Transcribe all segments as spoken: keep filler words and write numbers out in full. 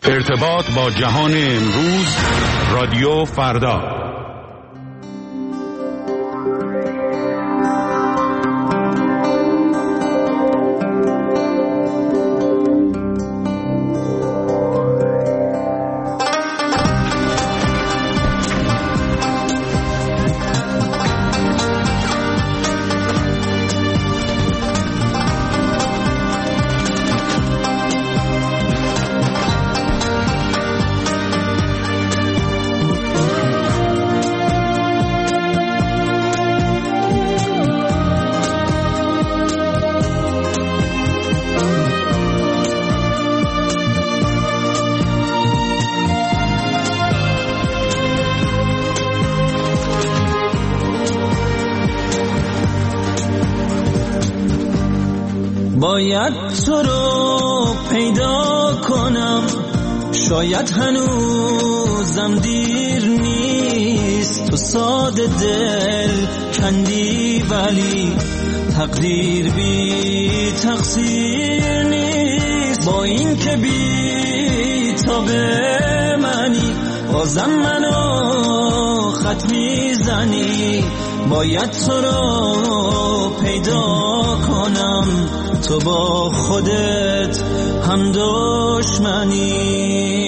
ارتباط با جهان امروز، رادیو فردا. باید تو رو پیدا کنم، شاید هنوزم دیر نیست. تو ساده دل کندی ولی تقدیر بی تقصیر نیست. با این که بی تاب منی بازم منو خط میزنی. باید تو رو پیدا کنم، تو با خودت هم دشمنی.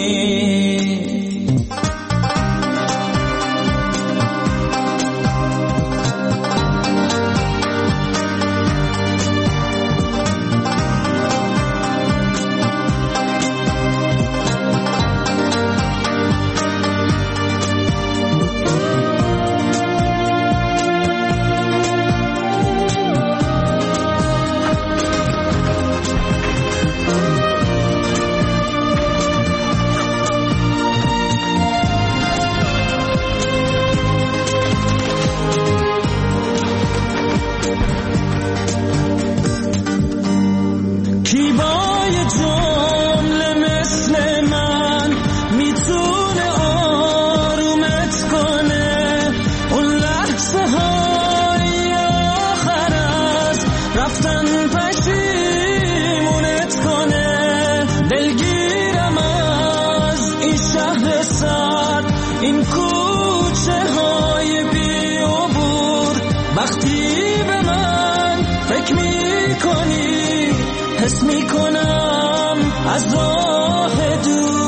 این کوچه های بی عبور، وقتی به من فکر می کنی حس می کنم از راه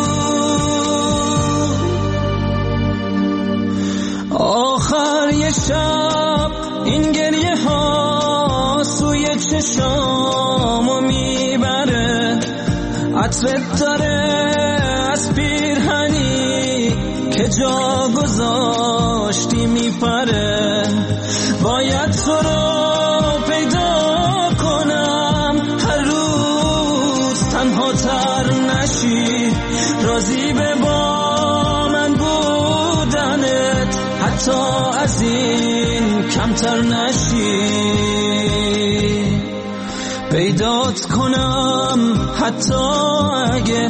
دور. آخر یه شب این گریه ها سوی چشامو میبره، عطرت داره از پیرهنی که جا گذاشتی میپره. باید تو رو پیدا کنم، هر روز تنها تر نشی، راضی به با من بودنت حتی از این کمتر نشی. پیدات کنم حتی اگه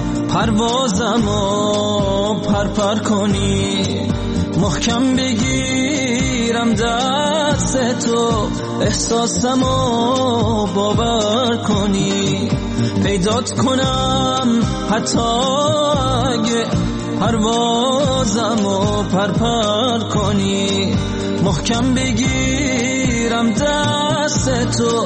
پروازمو پرپر کنی، محکم بگیرم دست تو احساسمو باور کنی. پیدات کنم حتی اگه پروازمو پرپر کنی، محکم بگیرم دست تو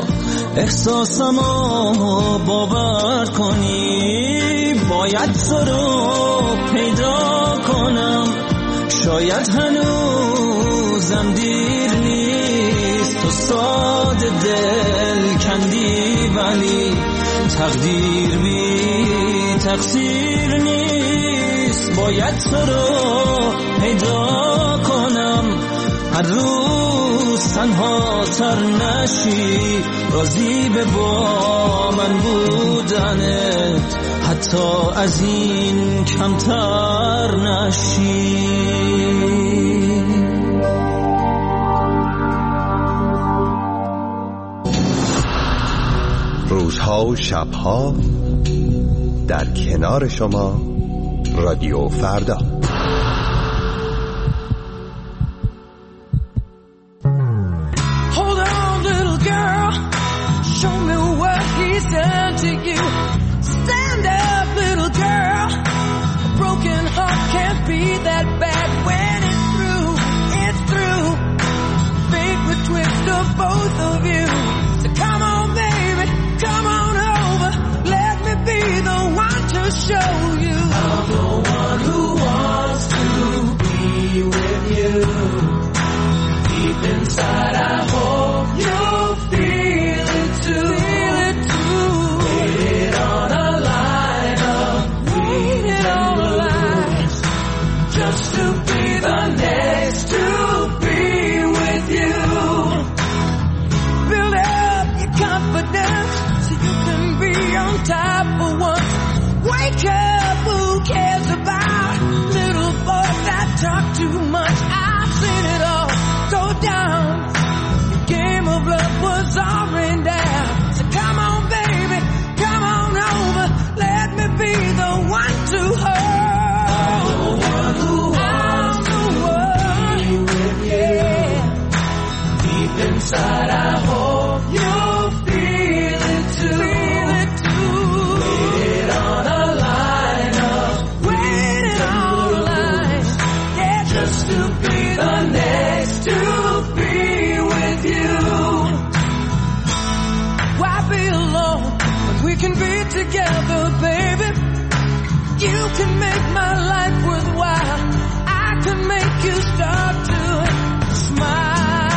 احساسمو باور کنی. باید تو رو پیدا کنم، شاید هنوزم دیر نیست. تو ساده دل کندی ولی تقدیر بی تقصیر نیست. باید تو رو پیدا کنم، هر روز تنها تر نشی، راضی به با من بودنت حتی از این کمتر نشی. روزها و شبها در کنار شما، رادیو فردا. Hold on, little girl, show me what he's done to you. Stand up, little girl. show you. I'm the one who wants to be with you. Deep inside I hope you'll feel it too. Feel it too. Waited on a line of waited on a line just to be the next to be with you. Build up your confidence so you can be on top for once. Wake up, who cares about little boys that talk too much? I've seen it all go down. The game of love was already down. So come on, baby, come on over. Let me be the one to hold. I'm the one who wants to be with you. Yeah. Deep inside I hope you'll feel it too. Feel it too. Waited on a line of waited on a line. Yeah, just to be the next to be with you. Why be alone when we can be together, baby? You can make my life worthwhile. I can make you start to smile.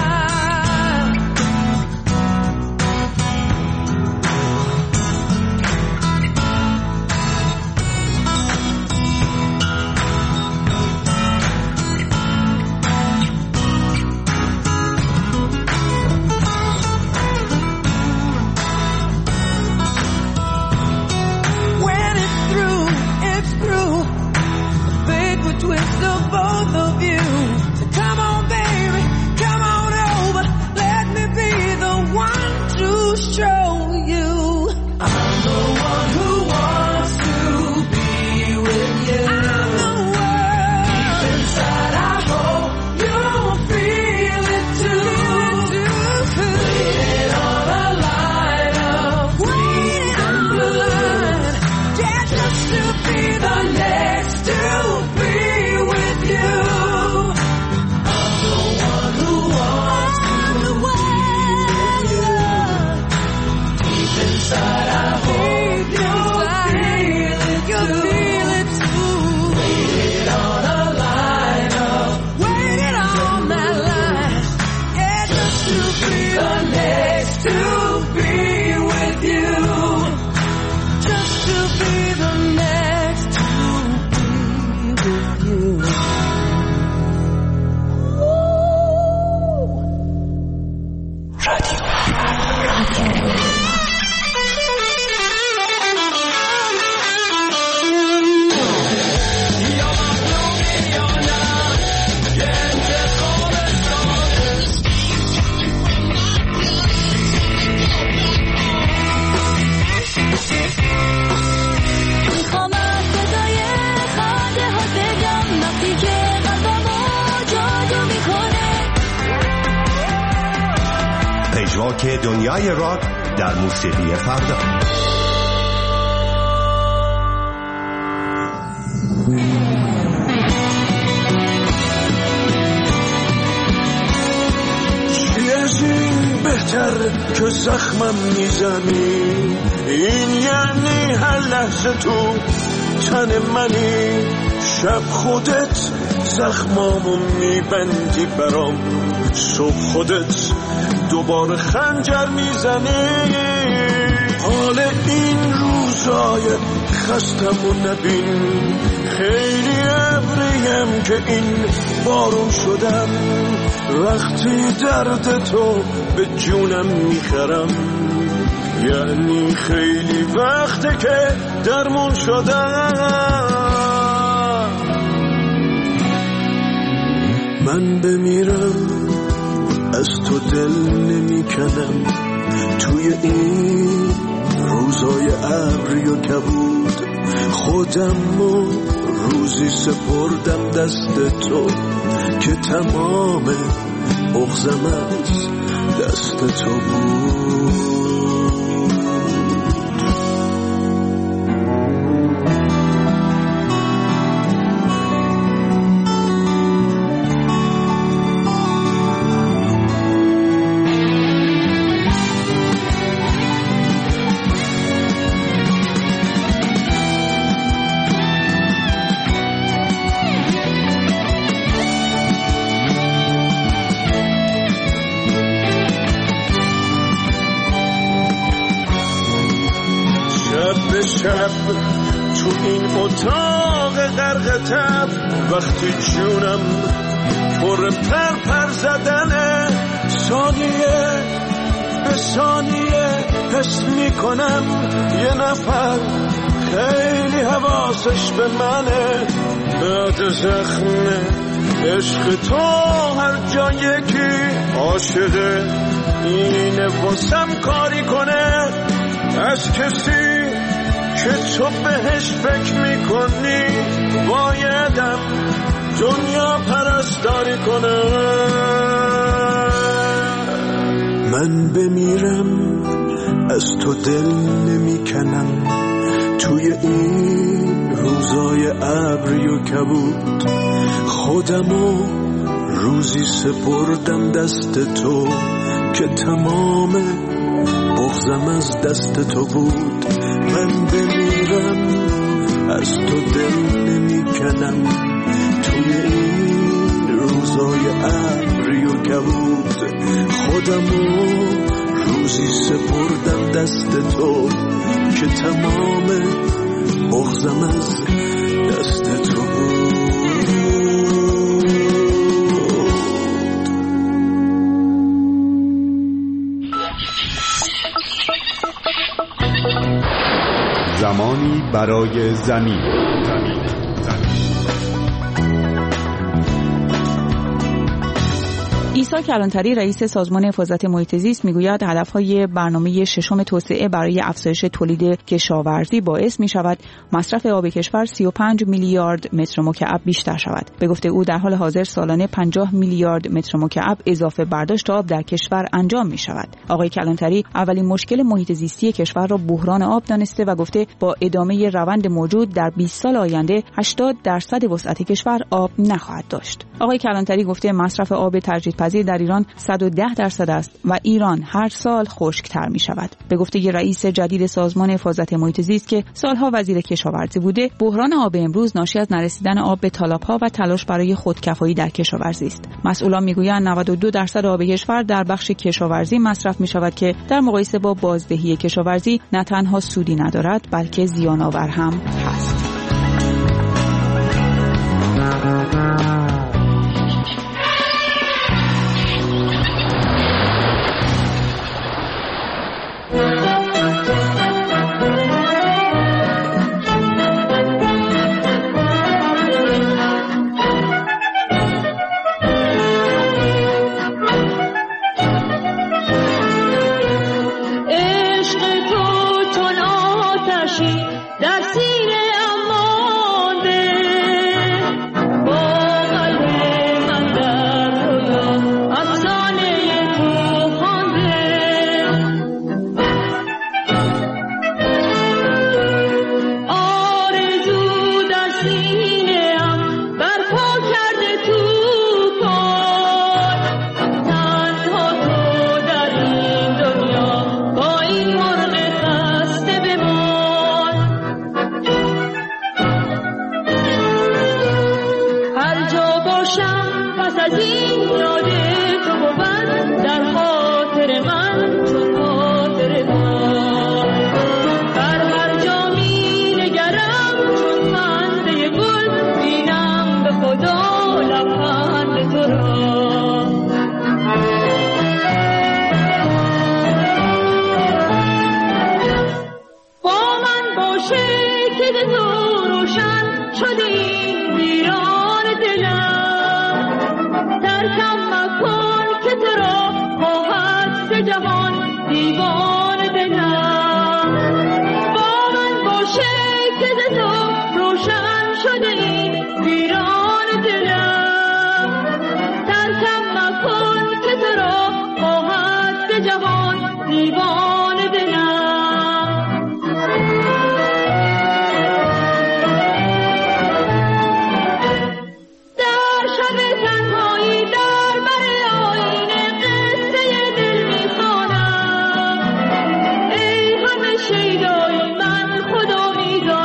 When it's through, it's through. A big twist of both of you. So come on, baby, come on over. Let me be the one to show you. I'm the one who wants to be with you. I'm the one. Deep inside I hope you'll feel it too. Waited on a line of waiting on a line. Yeah, just to be the next to be with you. I'm the one who wants to be with you. Deep inside I hope you'll feel it too. Waited on a line of waited on that line. Yeah, just to be the next to be with you. Just to be the next to be with you. میخوام از صدای خنده ها بگم وقتی که قلبمو جادو میکنه. پژواک دنیای راک در موسیقی فردا. چی از این بهتر که زخمم میزنی؟ این یعنی هر لحظه تو تن منی. شب خودت زخمامو میبندی برام، صبح خودت دوباره خنجر میزنی. حال این روزای خستمو نبین، خیلی ابریم که این بارون شدم. وقتی درد تو به جونم میخرم، یعنی خیلی وقته که درمون شدم. من بمیرم از تو دل نمیکنم، توی این روزای ابری و کبود خودم و روزی سپردم دست تو که تمام بغضم از دست تو بود. تو این اتاق غرق تب، وقتی جونم پر پر پر زدنه، ثانیه به ثانیه حس میکنم یه نفر خیلی حواسش به منه. بعد زخم عشق تو هر جا یکی عاشقه، اینه واسم کاری کنه از کسی که تو بهش فکر میکنی. بایدم دنیا پرستاری کنه. من بمیرم از تو دل نمیکنم، توی این روزای ابری و کبود خودمو روزی سپردم دست تو که تمام بغضم از دست تو بود. من بمیرم از تو دل نمیکنم، توی این روزای ابری و کبود خودمو روزی سپردم دست تو که تمام بغضم از دست تو بود. زمانی برای زمین. عیسی کلانتری رئیس سازمان حفاظت محیط زیست میگوید هدفهای برنامه ششم توسعه برای افزایش تولید کشاورزی باعث می شود مصرف آب کشور سی و پنج میلیارد متر مکعب بیشتر شود. به گفته او در حال حاضر سالانه پنجاه میلیارد متر مکعب اضافه برداشت آب در کشور انجام می شود. آقای کلانتری اولین مشکل محیط زیستی کشور را بحران آب دانسته و گفته با ادامه روند موجود در بیست سال آینده هشتاد درصد وسعت کشور آب نخواهد داشت. آقای کلانتری گفته مصرف آب تجدیدپذیر در ایران صد و ده درصد است و ایران هر سال خشک‌تر می شود. به گفته ی رئیس جدید سازمان حفاظت محیط زیست که سالها وزیر کشاورزی بوده، بحران آب امروز ناشی از نرسیدن آب به تالاب‌ها و تلاش برای خودکفایی در کشاورزی است. مسئولان میگویند نود و دو درصد آب کشور در بخش کشاورزی مصرف می شود که در مقایسه با بازدهی کشاورزی نه تنها سودی ندارد بلکه زیان‌آور هم هست. شیدای من خدا میدان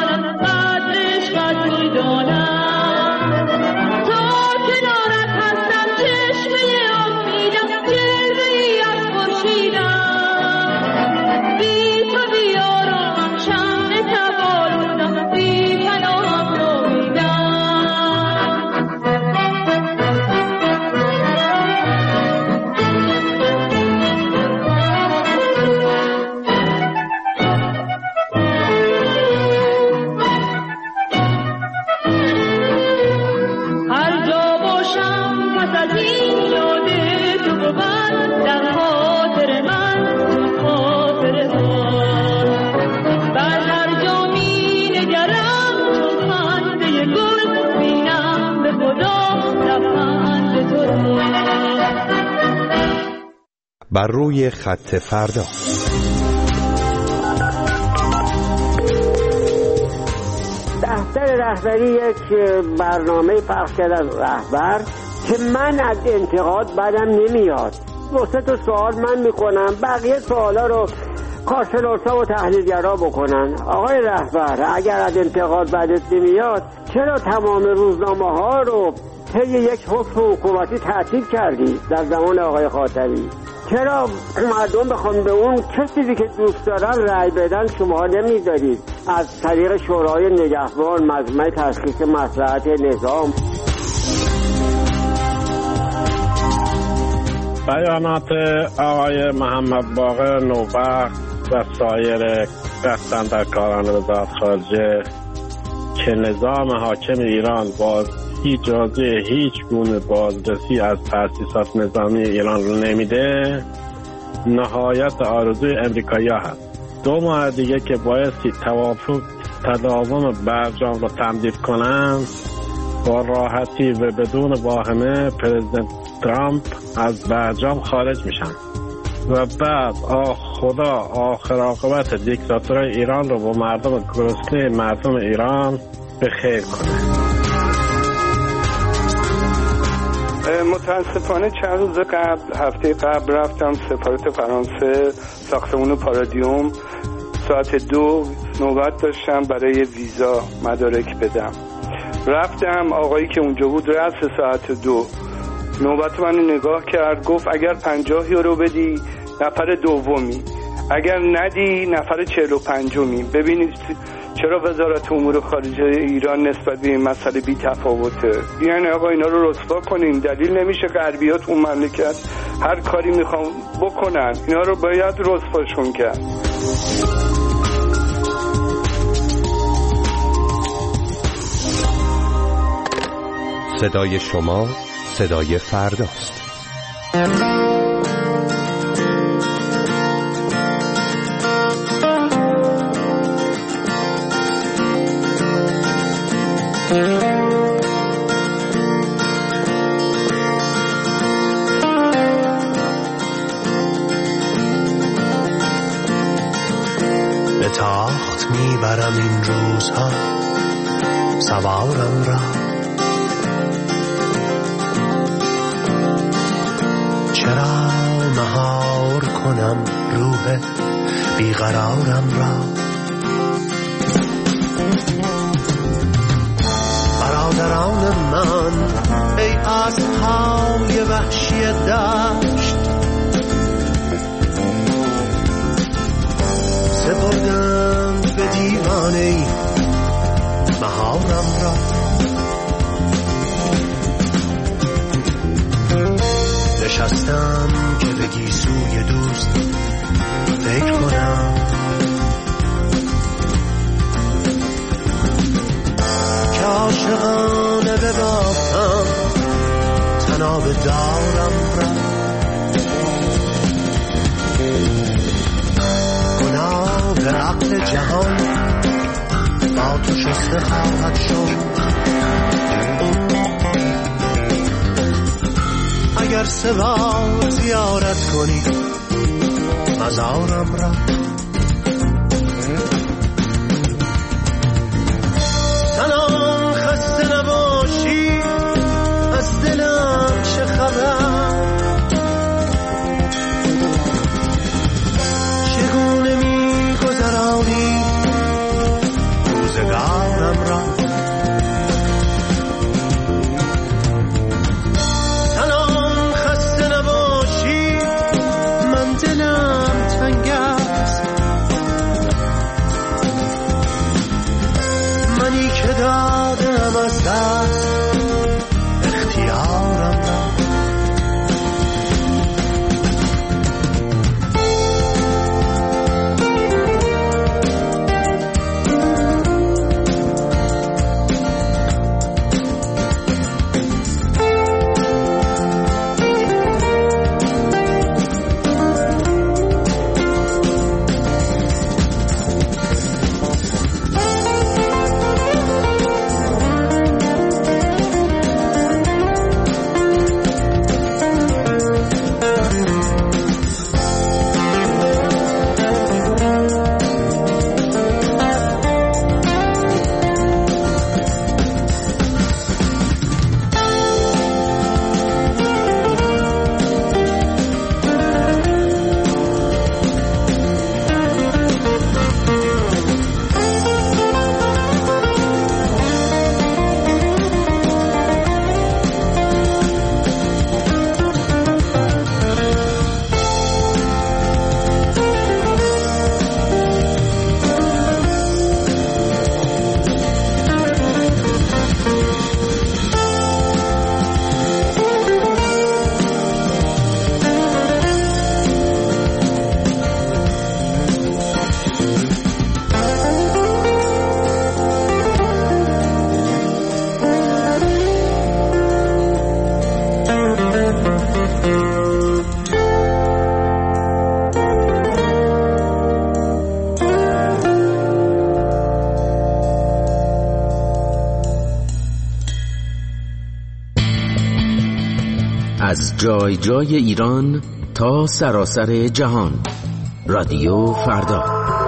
بر روی خط فردا. دفتر رهبری یک برنامه پخش کرد از رهبر که من از انتقاد بدم نمیاد. دو سه تا سوال من میکنم، بقیه سوالا رو کارشناسا و تحلیلگرا بکنن. آقای رهبر، اگر از انتقاد بدت نمیاد چرا تمام روزنامه ها رو طی یک حکم حکومتی تعطیل کردی در زمان آقای خاتمی؟ چرا مردم بخوان به اون کسی که دوست دارن رأی بدن شما نمیذارید؟ از طریق شورای نگهبان، مجمع تشخیص مصلحت نظام. بیانات آقای محمد باقر نوبخت و سایر دستاندرکاران وزارت خارجه که نظام حاکم ایران با اجازه هیچ گونه بازرسی از تأسیسات نظامی ایران رو نمیده، نهایت آرزوی امریکایی‌ها هست. دو ماه دیگه که بایستی توافق تداوم برجام رو تمدید کنند، با راحتی و بدون واهمه پرزیدنت ترامپ از برجام خارج میشن و بعد آه خدا آخر عاقبت دیکتاتورای ایران رو با مردم گرسنه مردم ایران به خیر کنه. متاسفانه چند روز قبل هفته قبل رفتم سفارت فرانسه ساختمون پارادیوم، ساعت دو نوبت داشتم برای ویزا مدارک بدم. رفتم، آقایی که اونجا بود رأس ساعت دو نوبت منو نگاه کرد، گفت اگر پنجاه یورو بدی نفر دومی، اگر ندی نفر چهل و پنجمی. ببینید چرا وزارت امور خارجه ایران نسبت به این مسئله بی تفاوته. یعنی آقا اینا رو رسوا کنیم، دلیل نمیشه غربیات اون مملکت هر کاری میخوام بکنن، اینا رو باید رسواشون کرد. صدای شما صدای فرداست. به تاخت میبرم این روزها سوارم را، چرا مهار کنم روح بیقرارم را. برادران من ای اسب‌های وحشی دشت، سپردند به دیوانه مهارم را. نشستم که به گیسوی دوست فکر کنم، که عاشقانه ببافم تناب دارم را. گناه عقل جهان با تو شسته خواهد شد، اگر سوار زیارت کنی مزارم را. سلام، خسته نباشی، از دلم چه خبر؟ چگونه می گذرانی روزگارم را؟ سلام، خسته نباشی، من دلم تنگ است، از جای جای ایران تا سراسر جهان. رادیو فردا.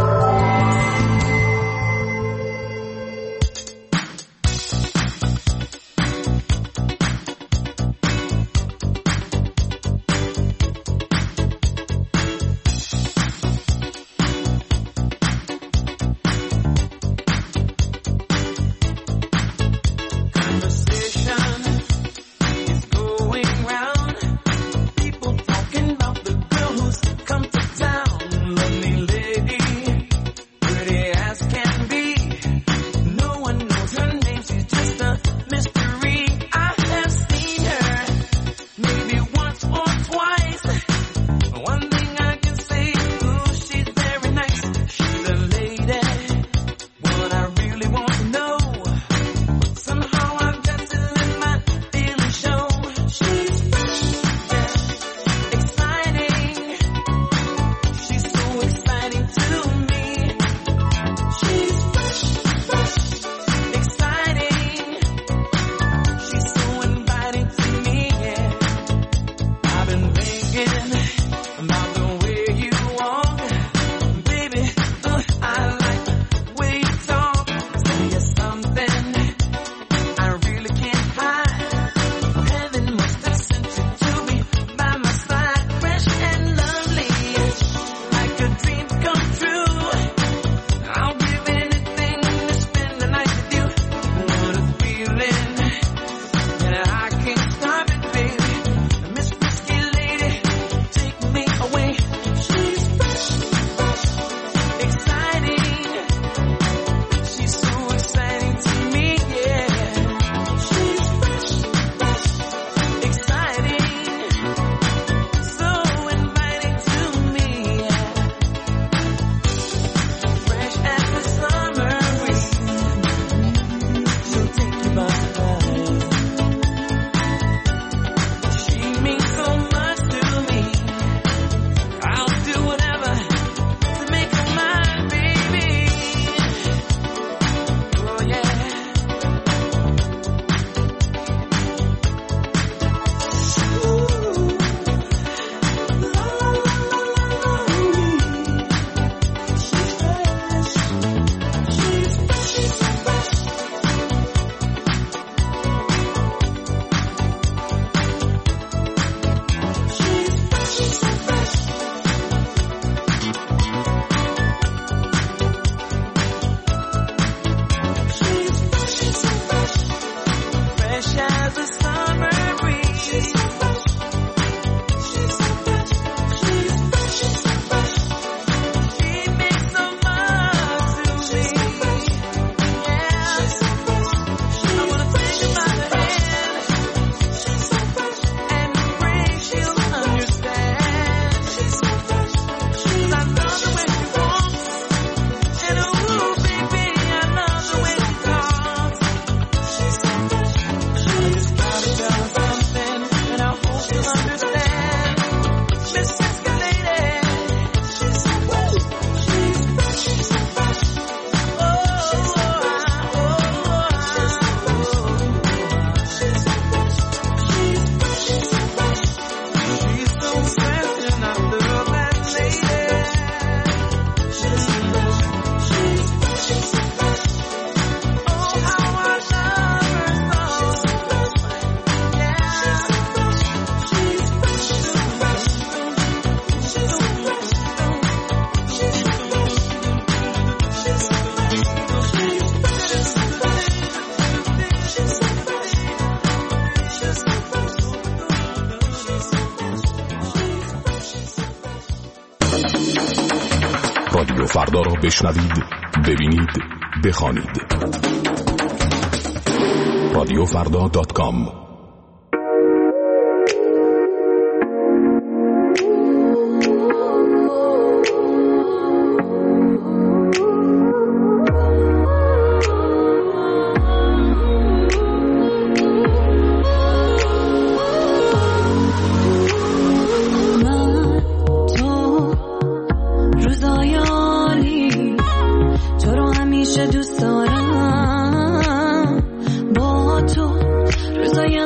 رادیو فردا را بشنوید، ببینید، بخوانید. رادیو فردا دات کام. دوست دارم با تو روزای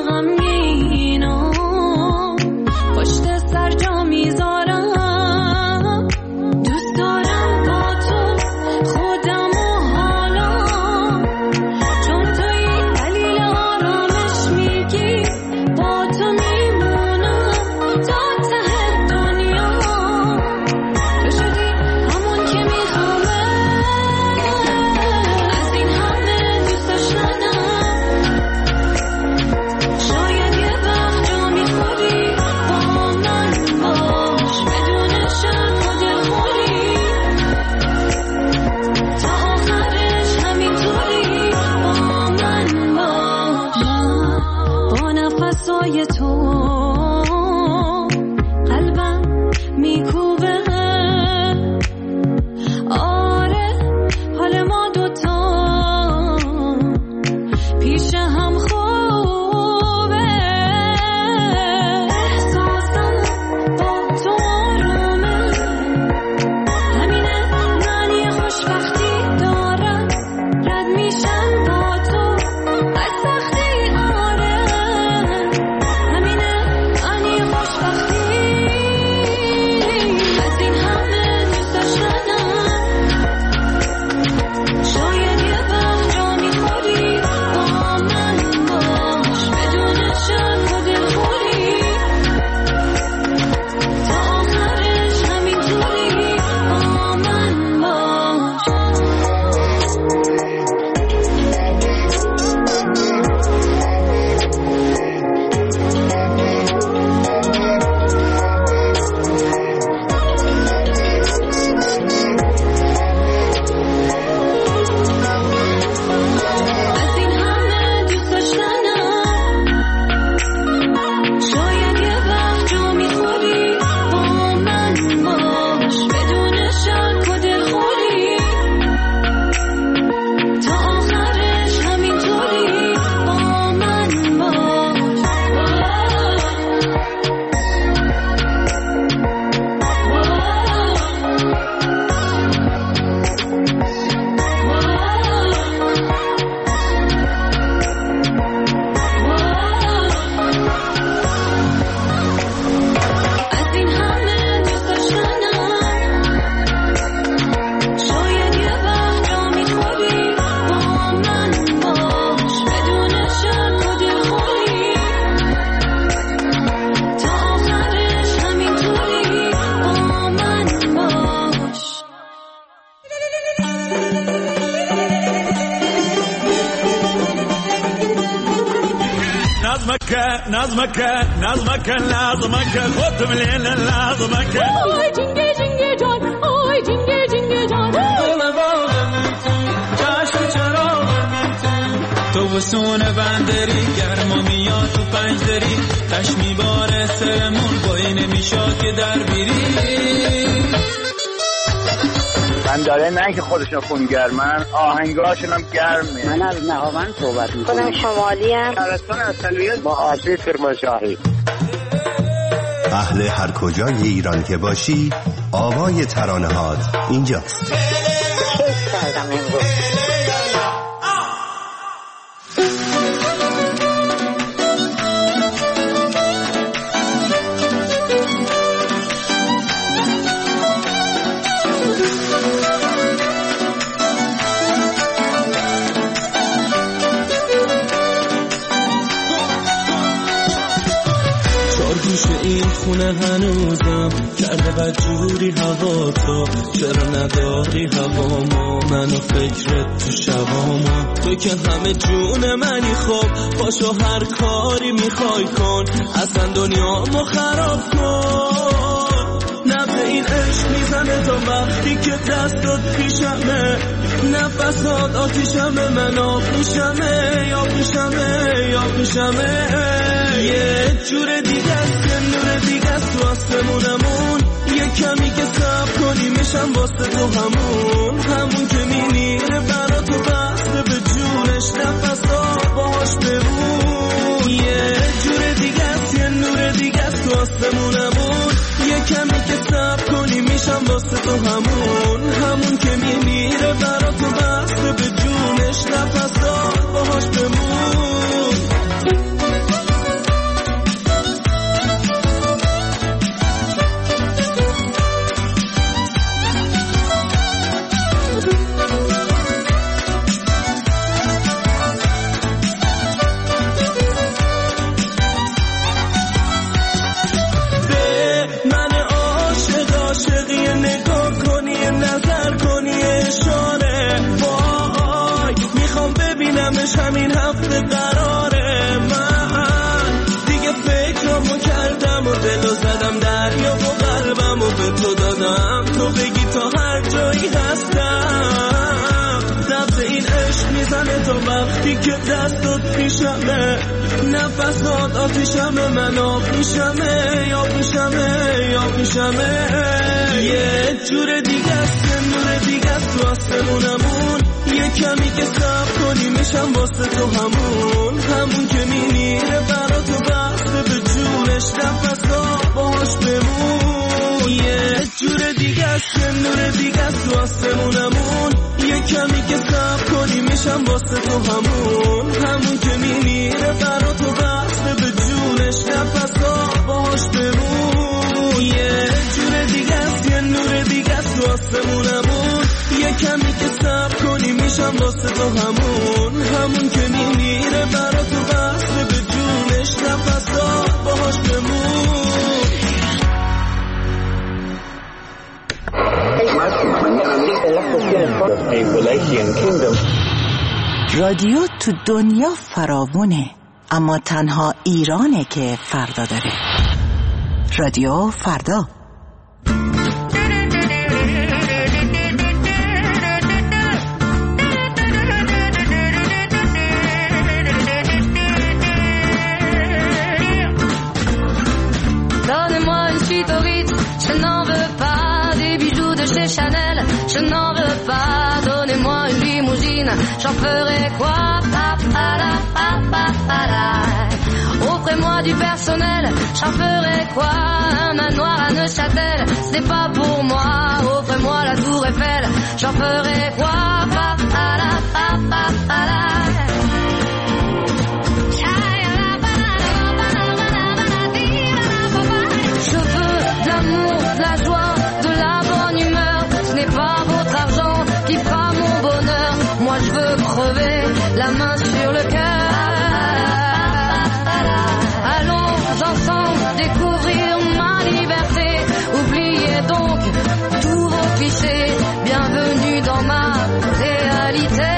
صدای تو قلبم میکوبه. آره حال ما دوتا پیش هم خوبه. احساسم با تو آرومه، همینه معنی خوشبختی دارم. رد میشم با تو از سختی. آره همینه معنی خوشبختی. از این همه دوست داشتنم شاید یه وقت جا میخوری. با من باش بدون شک و دلخوری، تا آخرش همینطوری. با من باش. از این همه دوست داشتنم شاید یه وقت جا میخوری. با من باش بدون شک و دلخوری، تا آخرش همینطوری. با من باش. از این همه دوست داشتنم شاید یه وقت جا میخوری. با من باش بدون شک و دلخوری، تا آخرش همینطوری. با من باش. نظمك نظمك نظمك لازمك خد من هنا لازمك. آی جنگه جنگه جان، آی جنگه جنگه جان. چشم چراغ تو بسونه بندری گرما میاد تو پنجدری. تش میباره سرمون بایی نمیشاد که در بیری. من داره نه که خودشون خونگرمن، آهنگاشون هم گرمه. من از نهاوند صحبت میکنم. خودم شمالی هم شهرستان اصلیت با آسی کرمانشاهی. اهل هر کجای ایران که باشی، آوای ترانه‌هات اینجاست. کیف کردم امروز. این خونه هنوزم کرده بدجوری هوا تو. چرا نداری هوامو منو فکرت تو شبامو. تو که همه جون منی خب باشو هر کاری میخوای کن. اصلا دنیامو خراب کن. نبض این عشق میزنه تا وقتی که دستات پیشمه. نفسات آتیشمه من آب میشمه. یا میشمه یا میشمه. یه جور دیگه است یه نور دیگه است تو آسمونمون. یه کمی که صبر کنی میشم واسه تو همون. همون که میمیره برا تو بسته به جونش. نفسات باهاش بمون. یه جور دیگه است یه نور دیگه است تو آسمونمون. یه کمی که صبر کنی میشم واسه تو همون. همون که میمیره برا تو بسته به جونش. نفسات باهاش بمون. همین هفته قراره من دیگه فکرامو کردم و دلو زدم دریا و قلبمو به تو دادم. تو بگی تا هر جایی هستم. نبض این عشق میزنه تا وقتی که دستات پیشمه، نفسات آتیشمه، من آب میشمه یا پیشمه یا پیشمه. یه جور دیگه است، یه نور دیگه است تو آسمونمون، یه کمی که صبر کنی میشم واسه تو همون، همون که میمیره برا تو بسته به جونش، نفسا باهاش بمون. یه جور دیگه است، یه نور دیگه است تو آسمونمون، یه کمی که صبر کنی میشم واسه تو همون، همون که میمیره برا تو بسته به جونش، نفسا باهاش بمون. یه جور دیگه است، یه نور دیگه است تو آسمونمون، یه کمی که صبر کنی میشم واسه تو همون، همون که میمیره برا تو بسته به جونش، نفسا باهاش بمون. رادیو تو دنیا فراوونه، اما تنها ایرانه که فردا داره. رادیو فردا. Donnez-moi une suite au Ritz, je n'en veux pas des bijoux de chez Chanel, je n'en veux pas. Donnez-moi une limousine, j'en ferai quoi? Pa, pa, la, pa, pa, pa, la. Offrez-moi du personnel, j'en ferai quoi? Un manoir à Neuchâtel, ce n'est pas pour moi. Offrez-moi la tour Eiffel, j'en ferai quoi? Pa, pa, la, pa, pa, pa, la. Je veux de l'amour, de la joie, de la bonne humeur. Ce n'est pas votre argent qui fera mon bonheur. Moi je veux crever la main sur le cœur. Allons ensemble découvrir ma liberté. Oubliez donc tous vos clichés. Bienvenue dans ma réalité.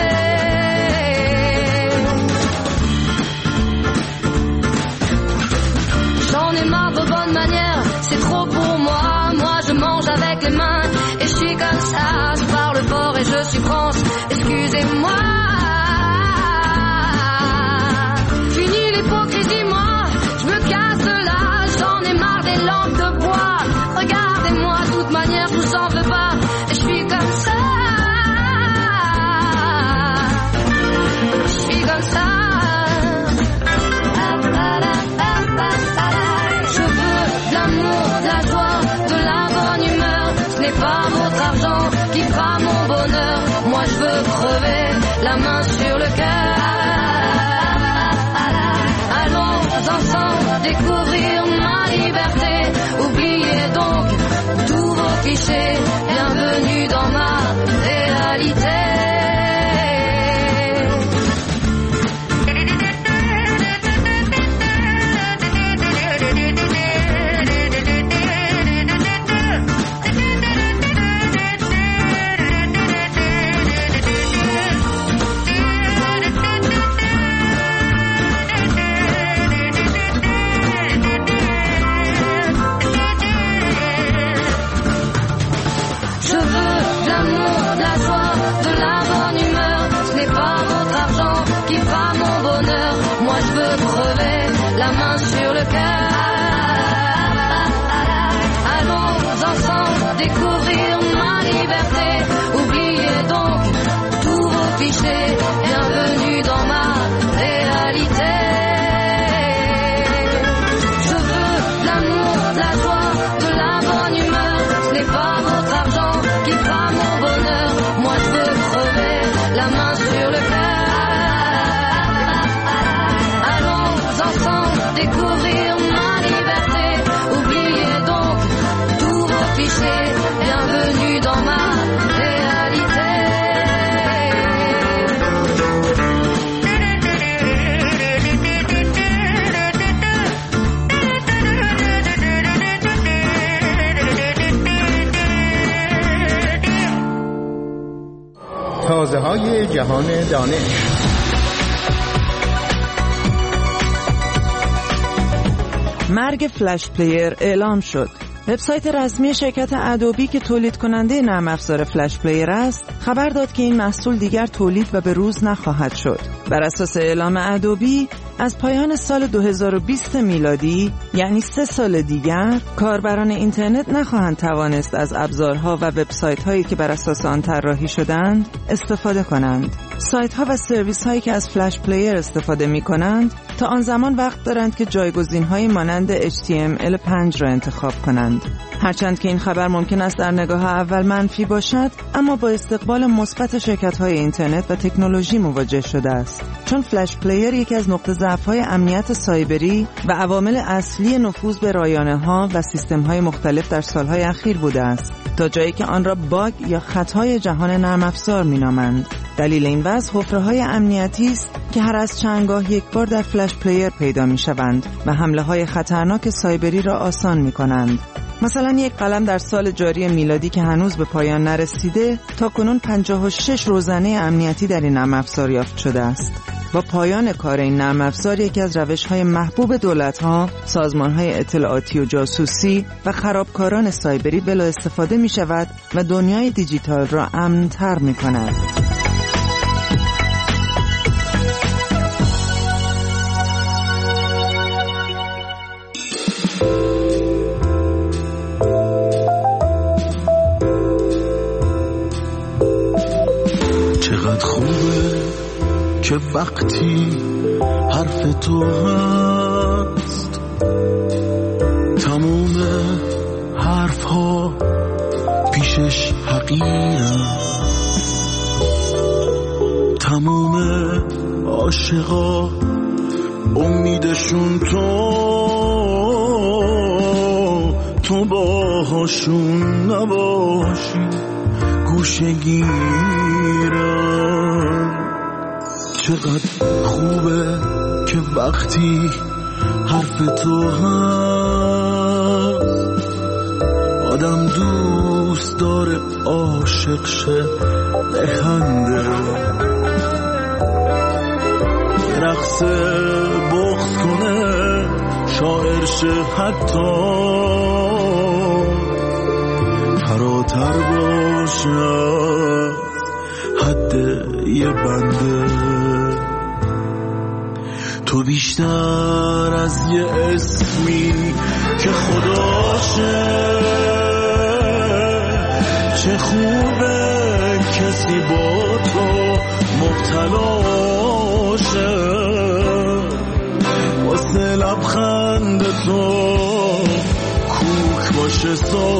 J'en ai marre de bonnes manières, c'est trop pour moi. Moi je mange avec les mains et je suis comme ça. Je parle fort et je suis France, excusez-moi. Fini l'hypocrisie, moi je me casse de là. J'en ai marre des langues de bois. Regardez-moi, de toute manière je vous en veux pas. Et je suis comme ça. Je suis comme ça. Pas votre argent qui fera mon bonheur. Moi je veux crever la main sur le cœur. Allons ensemble découvrir ma liberté. Oubliez donc tous vos clichés. Bienvenue dans ma réalité. La main sur le cœur. Allons ensemble découvrir ma liberté. Oubliez donc tous vos clichés. Bienvenue dans ma réalité. Je veux de l'amour, de la joie, de la bonne humeur. Ce n'est pas votre argent qui fera mon bonheur. Moi je veux crever la main sur le cœur. Découvrir ma liberté. Oubliez donc tous vos clichés. Bienvenue dans ma réalité. تازه های جهان دانش. مرگ فلش پلیر اعلام شد. وبسایت رسمی شرکت ادوبی که تولید کننده نرم افزار فلش پلیر است، خبر داد که این محصول دیگر تولید و به روز نخواهد شد. بر اساس اعلام ادوبی، از پایان سال دو هزار و بیست میلادی، یعنی سه سال دیگر، کاربران اینترنت نخواهند توانست از ابزارها و وبسایت هایی که بر اساس آن طراحی شدند استفاده کنند. سایت ها و سرویس هایی که از فلش پلیر استفاده می کنند تا آن زمان وقت دارند که جایگزین های مانند اچ تی ام ال پنج را انتخاب کنند. هرچند که این خبر ممکن است در نگاه اول منفی باشد، اما با استقبال مثبت شرکت‌های اینترنت و تکنولوژی مواجه شده است، چون فلش پلیر یکی از نقطه ضعف‌های امنیت سایبری و عوامل اصلی نفوذ به رایانه‌ها و سیستم‌های مختلف در سال‌های اخیر بوده است، تا جایی که آن را باگ یا خطای جهان نرم افزار می‌نامند. دلیل این وضع حفره‌های امنیتی است که هر از چندگاه یک بار در فلش پلیر پیدا می‌شوند و حمله‌های خطرناک سایبری را آسان می‌کنند. مثلا یک قلم در سال جاری میلادی که هنوز به پایان نرسیده، تا کنون پنجاه و شش روزنه امنیتی در این نرم افزار یافت شده است. با پایان کار این نرم افزار، یکی از روش‌های محبوب دولت‌ها، سازمان‌های اطلاعاتی و جاسوسی و خرابکاران سایبری بلا استفاده می‌شود و دنیای دیجیتال را امن‌تر می‌کند. که وقتی حرف تو هست، تموم حرف ها پیشش حقیرم، تموم عاشقا امیدشون تو، تو باهاشون نباشی گوشه گیرم. چقدر خوبه که وقتی حرف تو هست، آدم دوست داره عاشق شه، بخنده، رقص بغض کنه، شاعر شه، حتی فراتر باشه حد یه بنده. تو بیشتر از یه اسمی که خداشه، چه خوبه کسی با تو مبتلاشه، واسه لبخند تو کوک باشه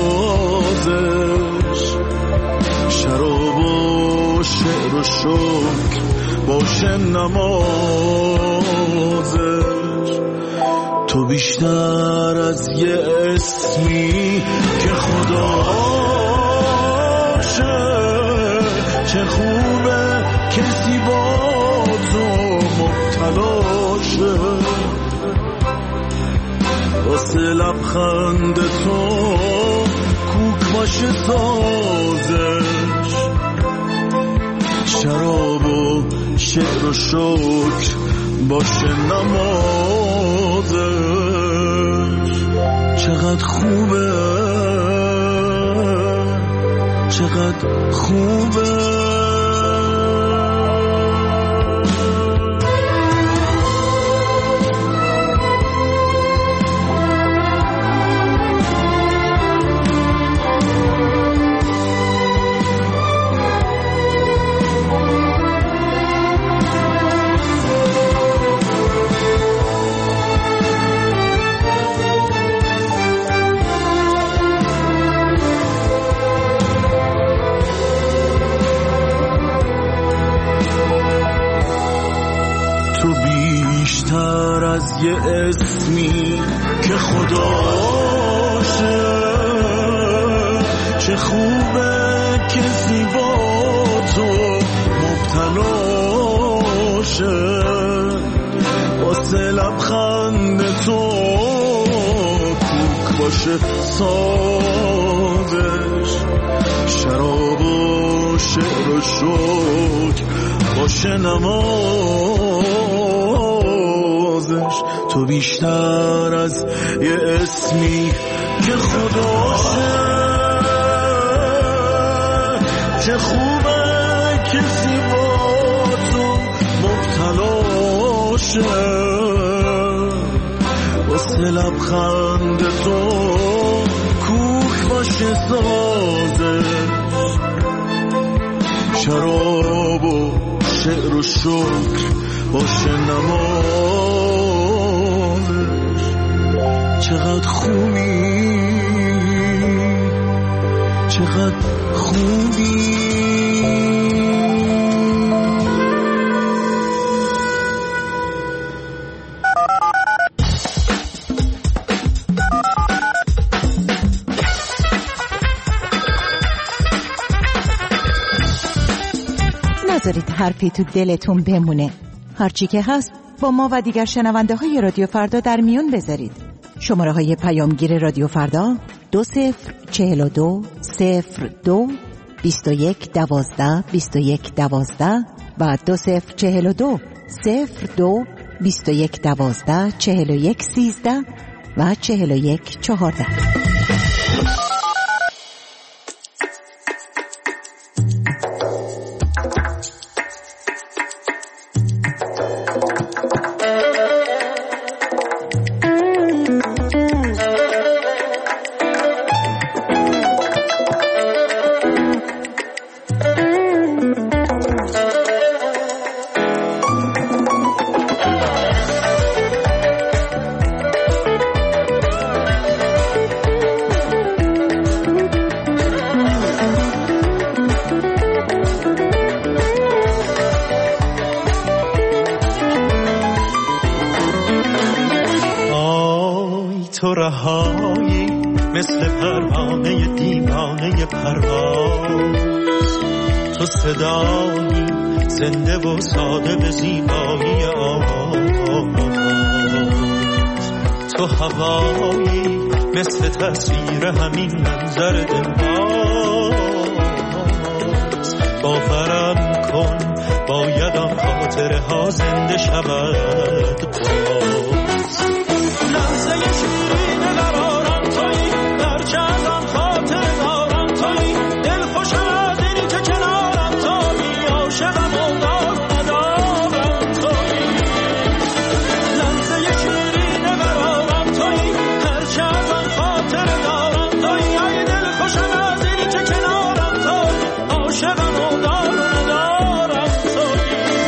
سازش، شراب و شعر و شکر باشه نمازش. تو بیشتر از یه اسمی که خداشه، چه خوبه کسی با تو مبتلاشه، واسه لبخند تو کوک باشه سازش، شراب و شعر و شکر باشه نمازش. چقدر خوبه، چقدر خوبه. بیشتر از یه اسمی که خداشه، چه خوبه کسی با تو مبتلاشه، واسه لبخند تو کوک باشه سازش، شراب و شعر و شکر باشه نمازش. تو بیشتر از یه اسمی که خداشه. چه خوبه کسی با تو مبتلا شه، واسه لبخند تو کوک باشه سازه، شراب و شعر و شکر باشه نمازش. چقدر خوبی چقدر خوبی. نذارید حرفی تو دلتون بمونه. هرچی که هست با ما و دیگر شنونده های رادیو فردا در میون بذارید. شماره های پیامگیر رادیو فردا دو صفر چهل و دو صفر دو بیست و یک دوازده بیست و یک دوازده و دو صفر چهل و دو صفر دو بیست و یک دوازده چهل و یک سیزده و چهل و یک چهارده. تو رهایی مثل پروانه دیوانه پرواز، تو صدایی زنده و ساده به زیبایی آواز، تو هوایی مثل تصویر همین منظر دلباز. باورم کن باید آن خاطره ها زنده شود باز. لحظه شیرین قرارم تویی، درچه از آن خاطر دارم تویی، دل خوشم از اینی که کنارم تویی، عاشقم و دار و ندارم تویی. لحظه شیرین قرارم تویی، درچه از آن خاطر دارم تویی، ای دل خوشم از اینی که کنارم تویی، عاشقم و دار و ندارم تویی.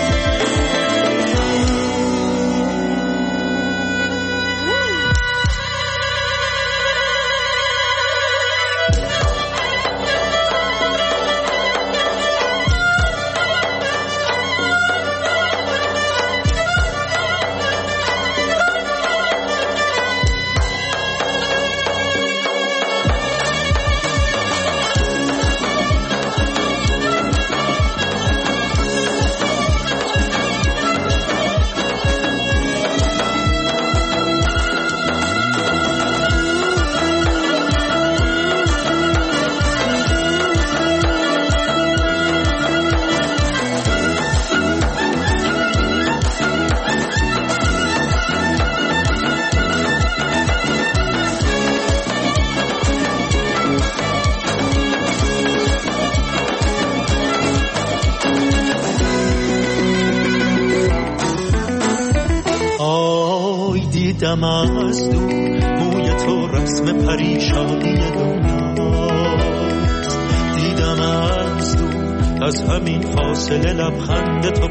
دیدم از دور موی تو رسم پریشانی دنیاست، دیدم از دور از همین فاصله لبخند تو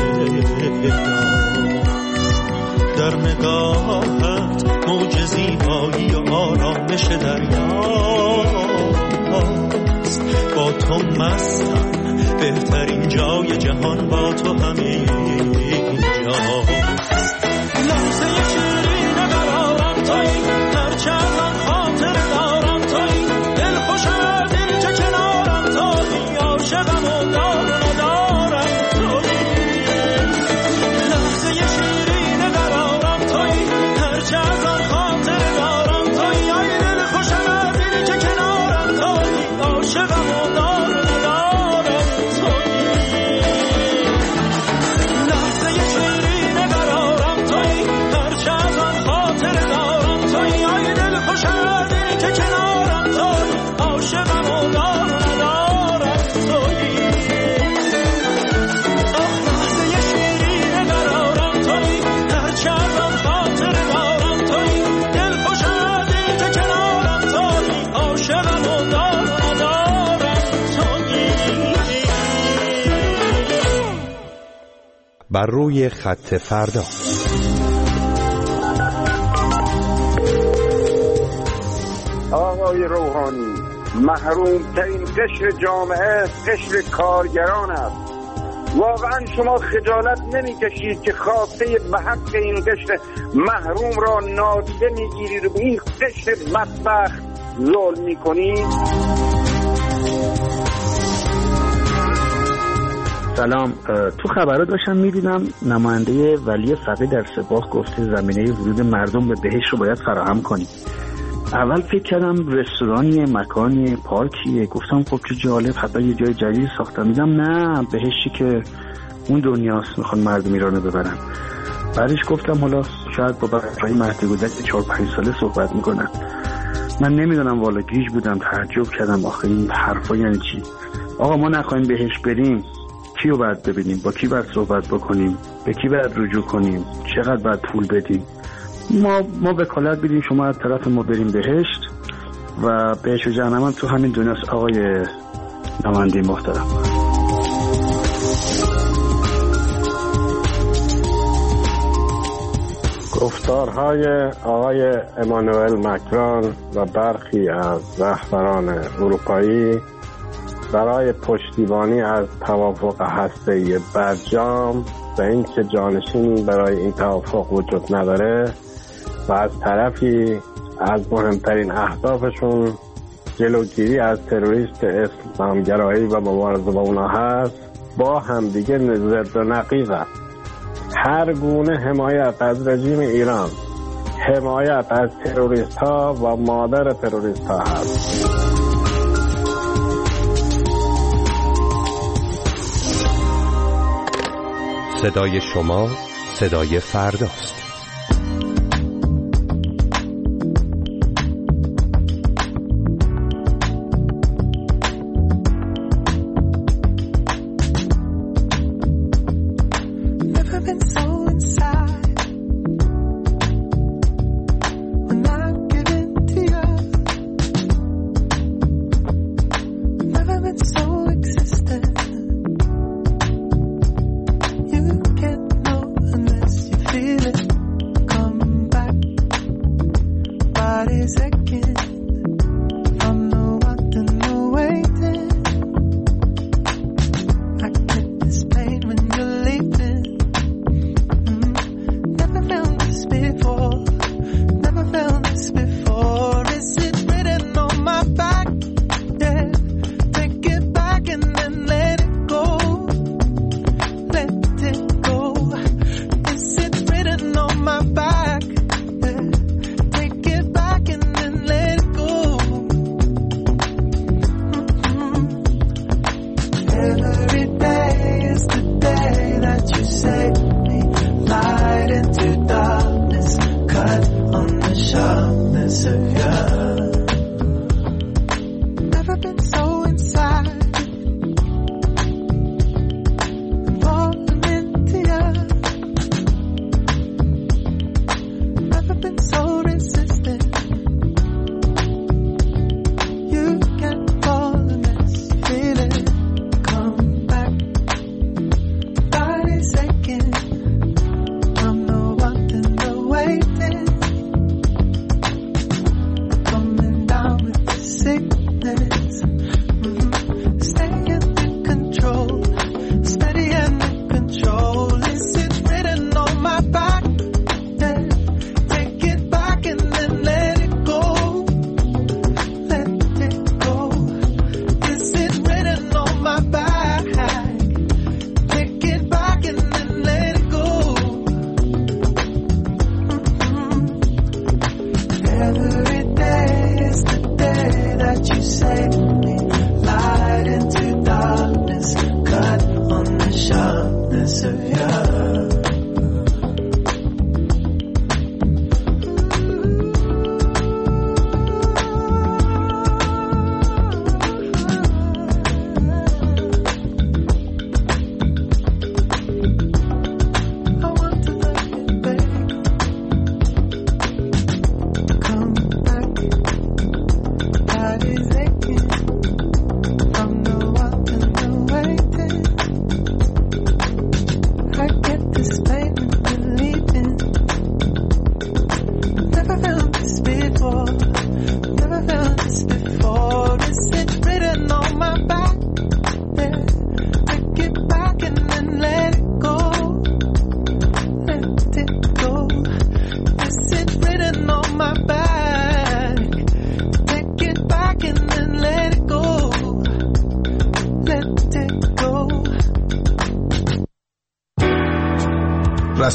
پیداست، در نگاهت موج زیبایی و آرامش دریاست. با تو مستم بهترین جای جهان با تو همین جاست. لحظه شیرین قرارم تویی، هرچه از آن خاطر دارم تویی، دل خوشم از این که کنارم تویی، عاشقم و دار و ندارم تویی. لحظه شیرین قرارم تویی، هرچه از آن خاطر دارم تویی، ای دل خوشم از این که کنارم تویی، عاشقم و دار و ندارم تویی. بر روی خط فردا. آقای روحانی، محروم ترین قشر جامعه قشر کارگران است. واقعا شما خجالت نمی کشید که خواسته به حق این قشر محروم را نادیده می گیرید و به این قشر بدبخت ظلم می کنید؟ سلام، تو خبرها داشتم می‌دیدم نماینده ولی فقیه در سپاه گفته زمینه ورود مردم به بهشت رو باید فراهم کنیم. اول فکر کردم رستورانی، مکانی، پارکیه. گفتم خب چه جالب، حتی یه جای جدید ساختم. دیدم نه، بهشتی که اون دنیاست، میخوان مردم ایرانو ببرن. بعدش گفتم حالا شاید با بچه‌های مهد کودک چهار پنج ساله صحبت میکنن. من نمیدونم، والا گیج بودم، تعجب کردم آخه این حرفا یعنی چی؟ آقا ما نخواهیم بهشت بریم، کیو باید ببینیم؟ با کی باید صحبت بکنیم؟ به کی باید رجوع کنیم؟ چقدر باید پول بدیم؟ ما ما وکالت بدیم شما از طرف ما بریم بهشت و بهشت و جهنم تو همین دنیاست. آقای نماینده محترم، گفتارهای آقای امانوئل مکرون و برخی از رهبران اروپایی برای پشتیبانی از توافق هسته‌ای برجام و اینکه جانشینی برای این توافق وجود نداره و از طرفی از مهمترین اهدافشون جلوگیری از تروریست اسلامگرایی و مبارزه با اونا هست، با همدیگه ضد و نقیضن. هر گونه حمایت از رژیم ایران حمایت از تروریست ها و مادر تروریست ها هست. صدای شما صدای فرداست. Feeling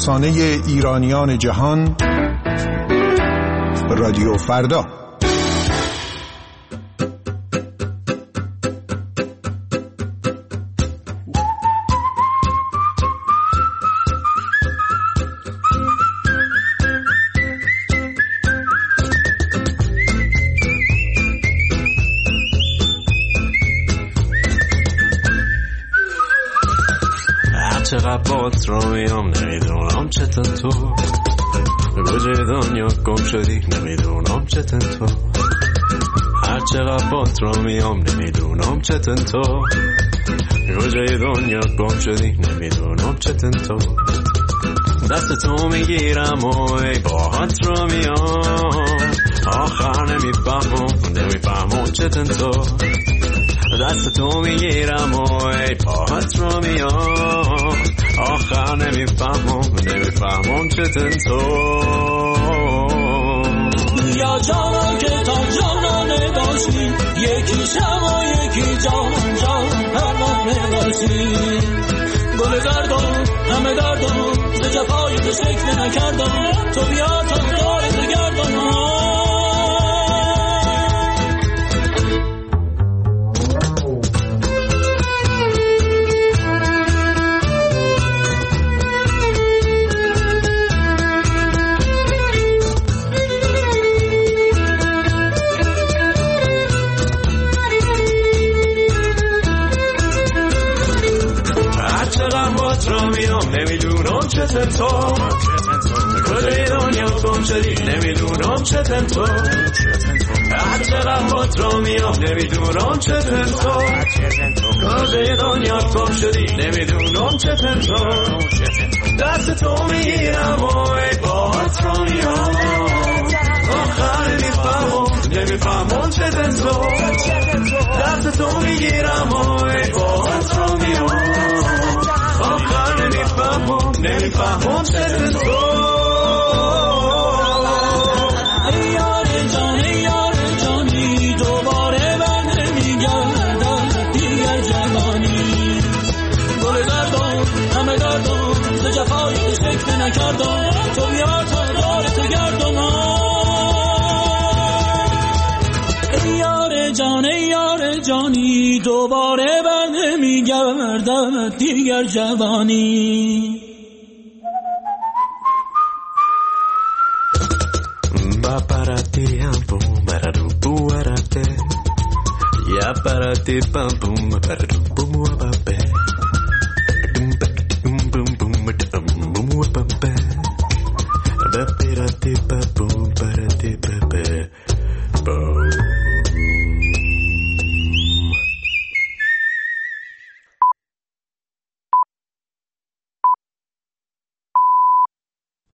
رسانه ایرانیان جهان، رادیو فردا. چقدر بات رو میام نمیدونم چطور تو کجای دنیا گم شدی نمیدونم چطور تو هر چقدر بات رو میام نمیدونم چطور تو کجای دنیا گم شدی نمیدونم چطور تو دست تو میگیرم و ای باهات رو میام آخر نمیفهمم نمیفهمم چطور تو دست تو میگیرم و ای پاهات رو میام آخر نمیفهمم نمیفهمم چطور تو یا جانا که تا جانا نباشی یکی شما یکی جان جان پروانه باشی گل دردم همه دردم ز جفای تو شکل نکردم تو بیا تا دارت گردم نمیدونم چطور تو کجای دنیا گم شدی نمیدونم چطور تو هر چقدر بات رو میام نمیدونم چطور تو کجای دنیا گم شدی نمیدونم چطور تو دست تو میگیرم و ای بات رو میام آخر نمیفهمم نمیفهمم چطور تو دست تو میگیرم و ای بات رو میام آخر نمیفهمم نمیفهمم چطور تو ای یار جان ای یار جانی دوباره بر نمیگردم دیگر جوانی گل دردم همه دردم ز جفای تو شکل نکردم تو بیا تا دارت گردم ای یار جان ای یار جانی دوباره بر نمیگردم دیگر جوانی با پراتی هم بوم برادو بوارته یا پراتی پم بوم برادو بوم و بابه بوم بوم بوم بوم بوم و بابه با پراتی پم بوم پراتی بابه بوم